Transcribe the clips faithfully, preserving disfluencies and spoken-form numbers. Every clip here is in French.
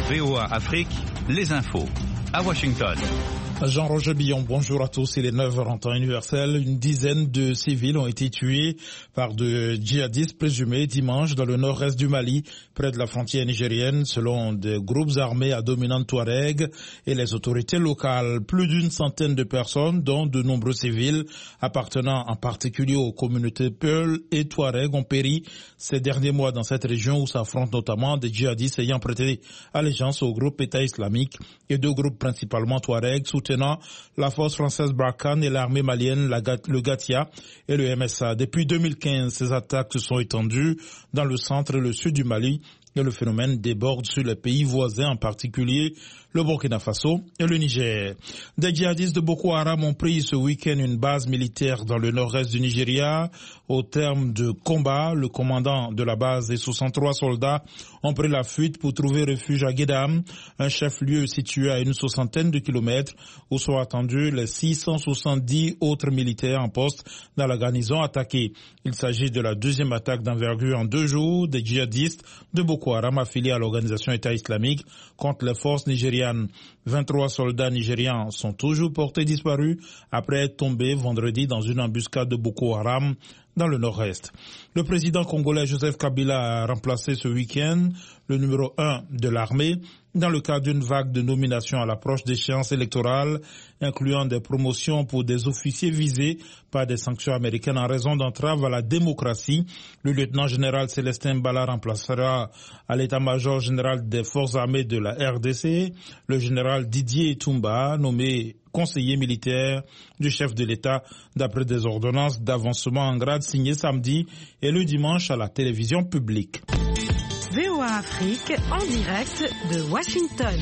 V O A Afrique, les infos. À Washington. Jean-Roger Billon, bonjour à tous. Il est neuf heures en temps universel. Une dizaine de civils ont été tués par de djihadistes présumés dimanche dans le nord-est du Mali, près de la frontière nigérienne, selon des groupes armés à dominante Touareg et les autorités locales. Plus d'une centaine de personnes, dont de nombreux civils, appartenant en particulier aux communautés Peul et Touareg, ont péri ces derniers mois dans cette région où s'affrontent notamment des djihadistes ayant prêté allégeance au groupe État islamique et deux groupes principalement Touareg, soutenant la force française Barkhane et l'armée malienne, la, le Gatia et le M S A. Depuis deux mille quinze, ces attaques se sont étendues dans le centre et le sud du Mali et le phénomène déborde sur les pays voisins, en particulier le Burkina Faso et le Niger. Des djihadistes de Boko Haram ont pris ce week-end une base militaire dans le nord-est du Nigeria. Au terme de combats, le commandant de la base et soixante-trois soldats ont pris la fuite pour trouver refuge à Guédam, un chef-lieu situé à une soixantaine de kilomètres où sont attendus les six cent soixante-dix autres militaires en poste dans la garnison attaquée. Il s'agit de la deuxième attaque d'envergure en deux jours des djihadistes de Boko Haram affiliés à l'organisation État islamique contre les forces nigérianes. vingt-trois soldats nigérians sont toujours portés disparus après être tombés vendredi dans une embuscade de Boko Haram dans le nord-est. Le président congolais Joseph Kabila a remplacé ce week-end le numéro un de l'armée dans le cadre d'une vague de nominations à l'approche d'échéances électorales, incluant des promotions pour des officiers visés par des sanctions américaines en raison d'entraves à la démocratie. Le lieutenant-général Célestin Bala remplacera à l'état-major général des forces armées de la R D C le général Didier Toumba, nommé conseiller militaire du chef de l'État d'après des ordonnances d'avancement en grade signées samedi et le dimanche à la télévision publique. V O A Afrique en direct de Washington.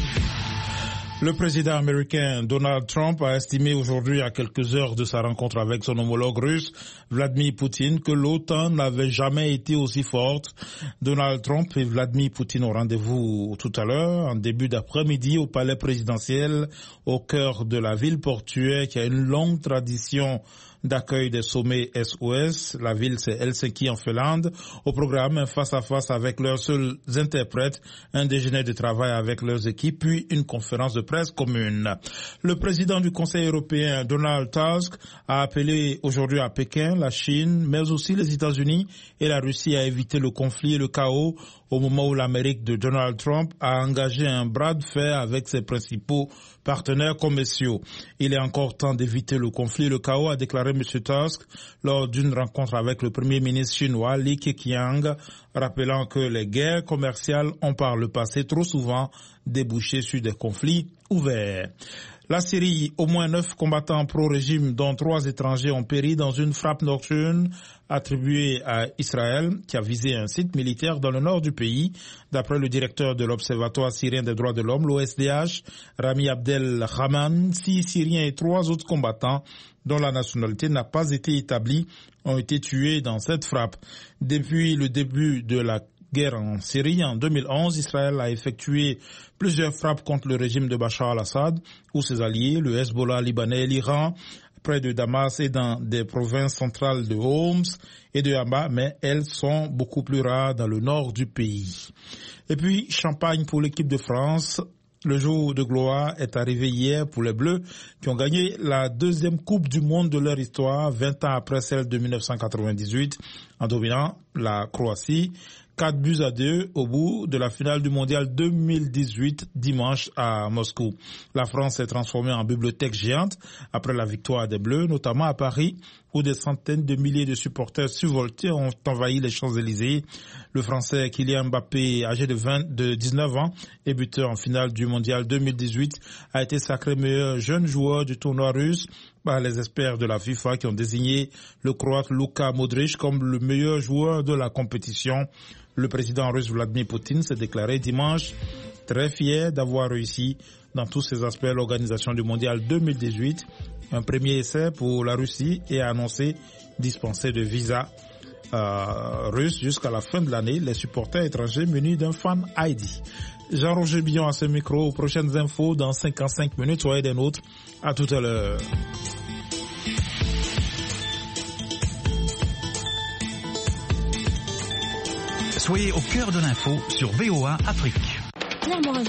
Le président américain Donald Trump a estimé aujourd'hui, à quelques heures de sa rencontre avec son homologue russe, Vladimir Poutine, que l'OTAN n'avait jamais été aussi forte. Donald Trump et Vladimir Poutine ont rendez-vous tout à l'heure, en début d'après-midi, au palais présidentiel, au cœur de la ville portuaire qui a une longue tradition d'accueil des sommets S O S. La ville, c'est Helsinki en Finlande. Au programme, un face-à-face avec leurs seuls interprètes, un déjeuner de travail avec leurs équipes, puis une conférence de presse commune. Le président du Conseil européen, Donald Tusk, a appelé aujourd'hui à Pékin, la Chine, mais aussi les États-Unis et la Russie à éviter le conflit et le chaos au moment où l'Amérique de Donald Trump a engagé un bras de fer avec ses principaux partenaires commerciaux. Il est encore temps d'éviter le conflit et le chaos, a déclaré M. Tusk lors d'une rencontre avec le premier ministre chinois Li Keqiang, rappelant que les guerres commerciales ont par le passé trop souvent débouché sur des conflits ouverts. La Syrie, au moins neuf combattants pro-régime, dont trois étrangers, ont péri dans une frappe nocturne attribuée à Israël, qui a visé un site militaire dans le nord du pays. D'après le directeur de l'Observatoire syrien des droits de l'homme, l'O S D H, Rami Abdel Rahman, six Syriens et trois autres combattants, dont la nationalité n'a pas été établie, ont été tués dans cette frappe. Depuis le début de la guerre en Syrie, en deux mille onze, Israël a effectué plusieurs frappes contre le régime de Bachar al-Assad ou ses alliés, le Hezbollah libanais et l'Iran, près de Damas et dans des provinces centrales de Homs et de Hama, mais elles sont beaucoup plus rares dans le nord du pays. Et puis, champagne pour l'équipe de France. Le jour de gloire est arrivé hier pour les Bleus qui ont gagné la deuxième Coupe du Monde de leur histoire, vingt ans après celle de mille neuf cent quatre-vingt-dix-huit, en dominant la Croatie. quatre buts à deux au bout de la finale du mondial deux mille dix-huit, dimanche à Moscou. La France s'est transformée en bibliothèque géante après la victoire des Bleus, notamment à Paris, où des centaines de milliers de supporters survoltés ont envahi les Champs-Élysées. Le Français Kylian Mbappé, âgé de, vingt, de dix-neuf ans et buteur en finale du mondial deux mille dix-huit, a été sacré meilleur jeune joueur du tournoi russe par les experts de la FIFA qui ont désigné le Croate Luka Modric comme le meilleur joueur de la compétition. Le président russe Vladimir Poutine s'est déclaré dimanche très fier d'avoir réussi dans tous ces aspects l'organisation du mondial deux mille dix-huit, un premier essai pour la Russie, et a annoncé dispenser de visa euh, russe jusqu'à la fin de l'année les supporters étrangers munis d'un fan I D. Jean-Roger Billon à ce micro. Aux prochaines infos dans cinquante-cinq minutes. Soyez des nôtres. À tout à l'heure. Soyez au cœur de l'info sur V O A Afrique.